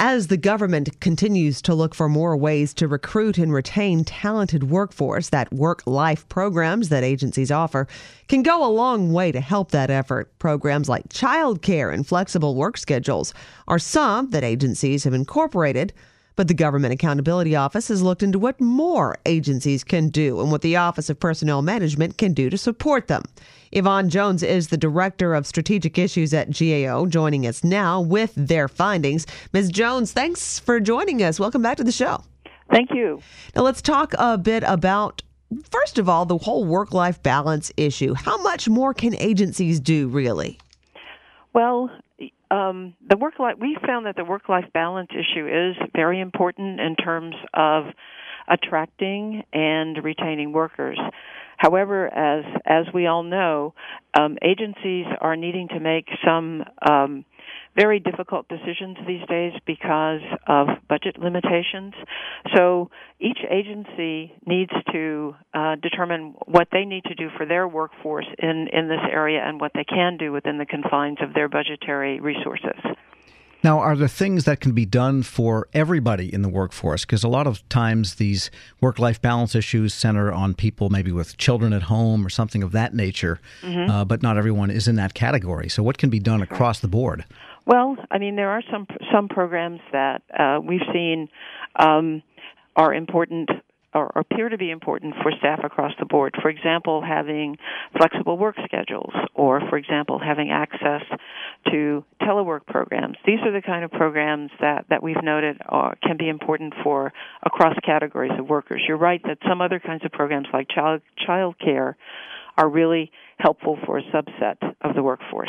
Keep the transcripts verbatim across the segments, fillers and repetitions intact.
As the government continues to look for more ways to recruit and retain talented workforce, that work-life programs that agencies offer can go a long way to help that effort. Programs like childcare and flexible work schedules are some that agencies have incorporated, but the Government Accountability Office has looked into what more agencies can do and what the Office of Personnel Management can do to support them. Yvonne Jones is the Director of Strategic Issues at G A O, joining us now with their findings. Miz Jones, thanks for joining us. Welcome back to the show. Thank you. Now let's talk a bit about, first of all, the whole work-life balance issue. How much more can agencies do, really? Well, um, the work-life we found that the work-life balance issue is very important in terms of attracting and retaining workers. However, as as we all know, um, agencies are needing to make some um, very difficult decisions these days because of budget limitations. So each agency needs to uh, determine what they need to do for their workforce in, in this area and what they can do within the confines of their budgetary resources. Now, are there things that can be done for everybody in the workforce? Because a lot of times these work-life balance issues center on people maybe with children at home or something of that nature, mm-hmm. uh, but not everyone is in that category. So what can be done across the board? Well, I mean, there are some some programs that uh, we've seen um, are important or appear to be important for staff across the board. For example, having flexible work schedules, or, for example, having access to telework programs. These are the kind of programs that, that we've noted are, can be important for across categories of workers. You're right that some other kinds of programs like child child care are really helpful for a subset of the workforce.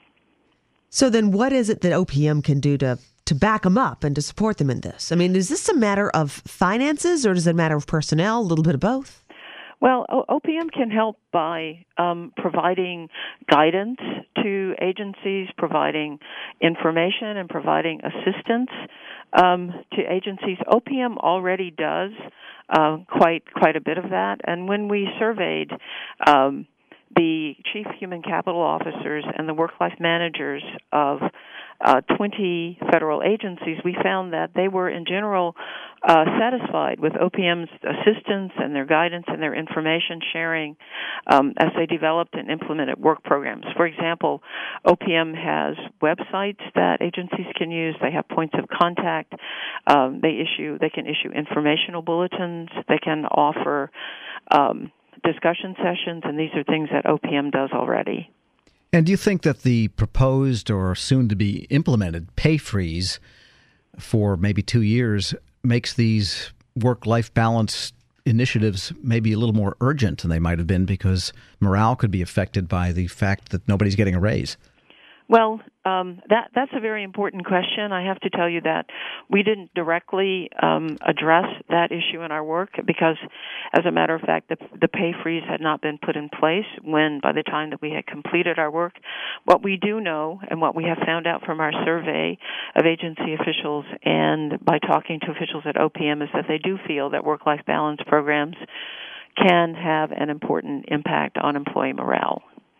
So then what is it that O P M can do to to back them up and to support them in this? I mean, is this a matter of finances or is it a matter of personnel, a little bit of both? Well, O P M can help by um, providing guidance to agencies, providing information and providing assistance um, to agencies. O P M already does uh, quite quite a bit of that, and when we surveyed um, the chief human capital officers and the work-life managers of uh, twenty federal agencies, we found that they were, in general, uh, satisfied with O P M's assistance and their guidance and their information sharing um, as they developed and implemented work programs. For example, O P M has websites that agencies can use. They have points of contact. Um, they issue. They can issue informational bulletins. They can offer Um, discussion sessions, and these are things that O P M does already. And do you think that the proposed or soon-to-be implemented pay freeze for maybe two years makes these work-life balance initiatives maybe a little more urgent than they might have been because morale could be affected by the fact that nobody's getting a raise? Well, um, that that's a very important question. I have to tell you that we didn't directly um, address that issue in our work because, as a matter of fact, the, the pay freeze had not been put in place when, by the time that we had completed our work. What we do know and what we have found out from our survey of agency officials and by talking to officials at O P M is that they do feel that work-life balance programs can have an important impact on employee morale.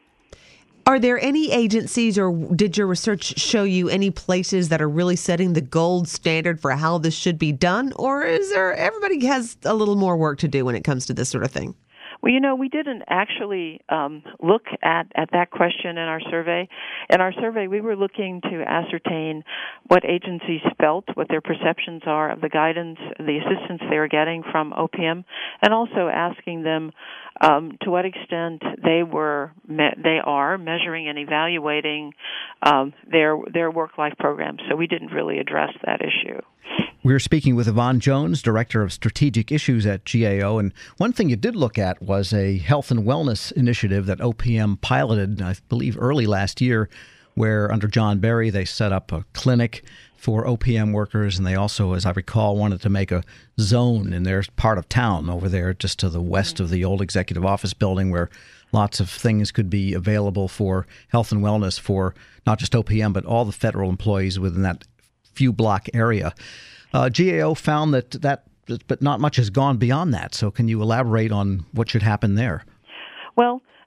Are there any agencies, or did your research show you any places that are really setting the gold standard for how this should be done? Or is there, everybody has a little more work to do when it comes to this sort of thing? Well, you know, we didn't actually um, look at, at that question in our survey. In our survey, we were looking to ascertain what agencies felt, what their perceptions are of the guidance, the assistance they are getting from O P M, and also asking them um, to what extent they were me- they are measuring and evaluating um, their their work-life programs. So we didn't really address that issue. We're speaking with Yvonne Jones, Director of Strategic Issues at G A O, and one thing you did look at was a health and wellness initiative that O P M piloted, I believe, early last year, where under John Berry they set up a clinic for O P M workers, and they also, as I recall, wanted to make a zone in their part of town over there just to the west of the old executive office building where lots of things could be available for health and wellness for not just O P M but all the federal employees within that few block area. Uh, G A O found that, that, but not much has gone beyond that. So can you elaborate on what should happen there? Well,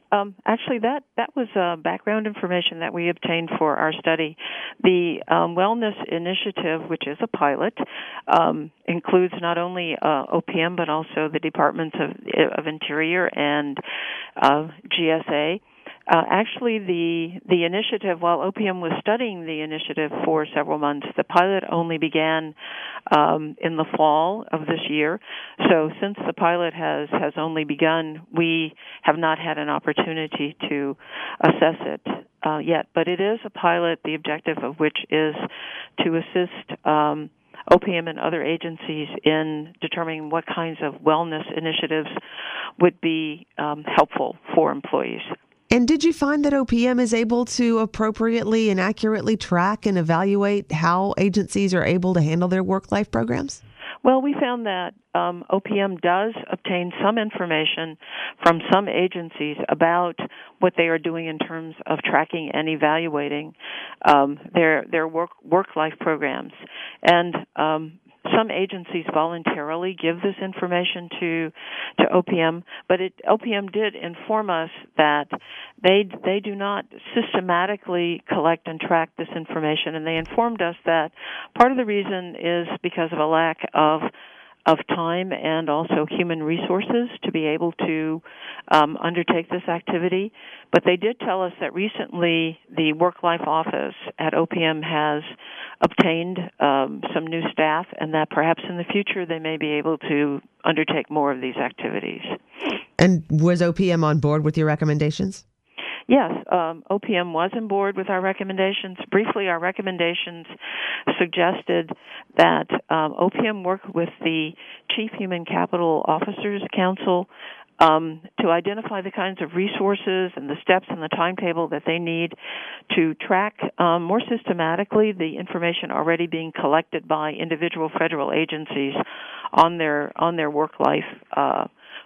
Um, actually, that, that was uh, background information that we obtained for our study. The um, Wellness Initiative, which is a pilot, um, includes not only uh, O P M but also the Departments of, of Interior and uh, G S A. Uh, actually, the the initiative, while O P M was studying the initiative for several months, the pilot only began um, in the fall of this year. So since the pilot has, has only begun, we have not had an opportunity to assess it uh, yet. But it is a pilot, the objective of which is to assist um, O P M and other agencies in determining what kinds of wellness initiatives would be um, helpful for employees. And did you find that O P M is able to appropriately and accurately track and evaluate how agencies are able to handle their work-life programs? Well, we found that um, O P M does obtain some information from some agencies about what they are doing in terms of tracking and evaluating um, their their work work-life programs. And um, some agencies voluntarily give this information to to O P M, but it, O P M did inform us that they they do not systematically collect and track this information, and they informed us that part of the reason is because of a lack of of time and also human resources to be able to um, undertake this activity. But they did tell us that recently the Work-Life Office at O P M has obtained um, some new staff, and that perhaps in the future they may be able to undertake more of these activities. And was O P M on board with your recommendations? Yes, um, O P M was on board with our recommendations. Briefly, our recommendations suggested that um, O P M work with the Chief Human Capital Officers Council um, to identify the kinds of resources and the steps and the timetable that they need to track um, more systematically the information already being collected by individual federal agencies on their on their work-life uh,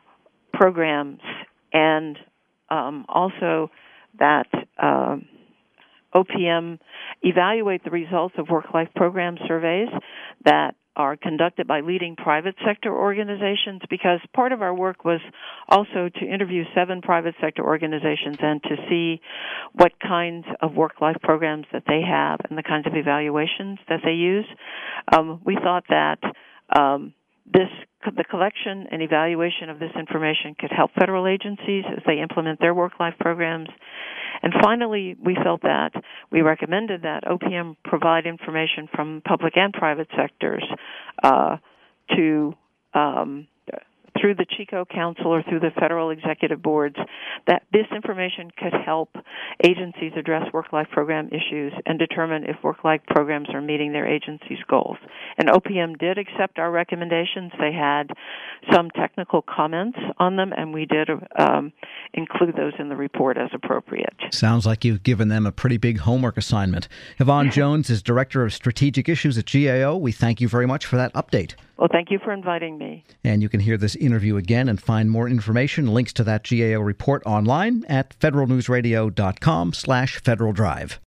programs, and um, also that um, O P M evaluate the results of work-life program surveys that are conducted by leading private sector organizations, because part of our work was also to interview seven private sector organizations and to see what kinds of work-life programs that they have and the kinds of evaluations that they use. Um, we thought that um, this the collection and evaluation of this information could help federal agencies as they implement their work-life programs. And finally, we felt that we recommended that O P M provide information from public and private sectors uh, to um, through the CHICO Council or through the federal executive boards, that this information could help agencies address work-life program issues and determine if work-life programs are meeting their agency's goals. And O P M did accept our recommendations. They had some technical comments on them, and we did um, include those in the report as appropriate. Sounds like you've given them a pretty big homework assignment. Yvonne Jones is Director of Strategic Issues at G A O. We thank you very much for that update. Well, thank you for inviting me. And you can hear this interview again and find more information, links to that G A O report online at federal news radio dot com slash Federal Drive.